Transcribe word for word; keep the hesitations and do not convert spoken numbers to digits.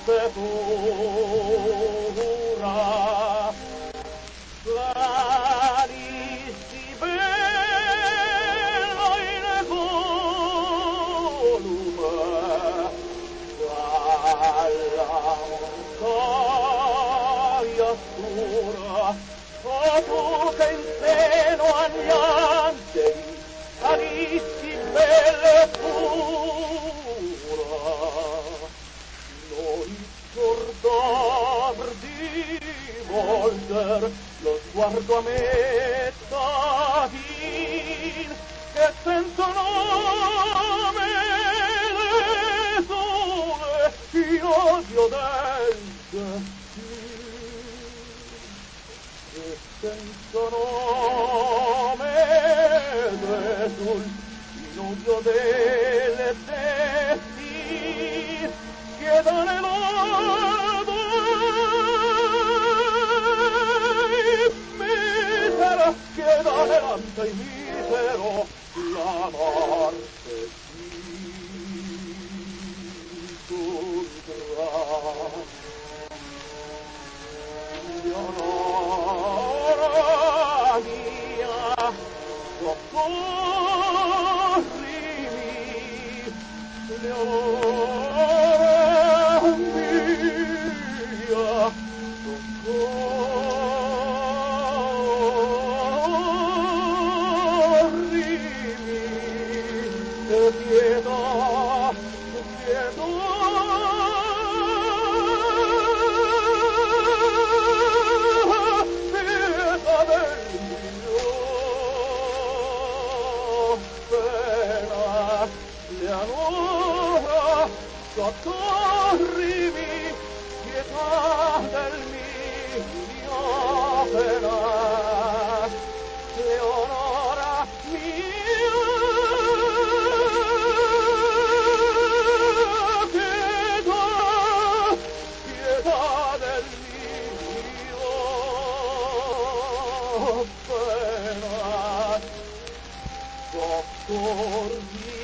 sepura. Clarissi bella in volume, dalla montaia scura, o tu che in seno agli angeli salissi bella e pura, non scordar di volger lo sguardo a me Dahin, che senza nome desole in odio del destin, che senza nome desul in odio del destin, chiedane l'odo misero, chiedane l'anta e misero, la morte si incontrà. Leonora mia, soccorrimi, Leonora mia, soccorrimi, che pietà, che pietà, pietà del mio pena, Leonora, soccorrimi, pietà del mio pena, Leonora mia, pietà, pietà del mio pena, soccorrimi.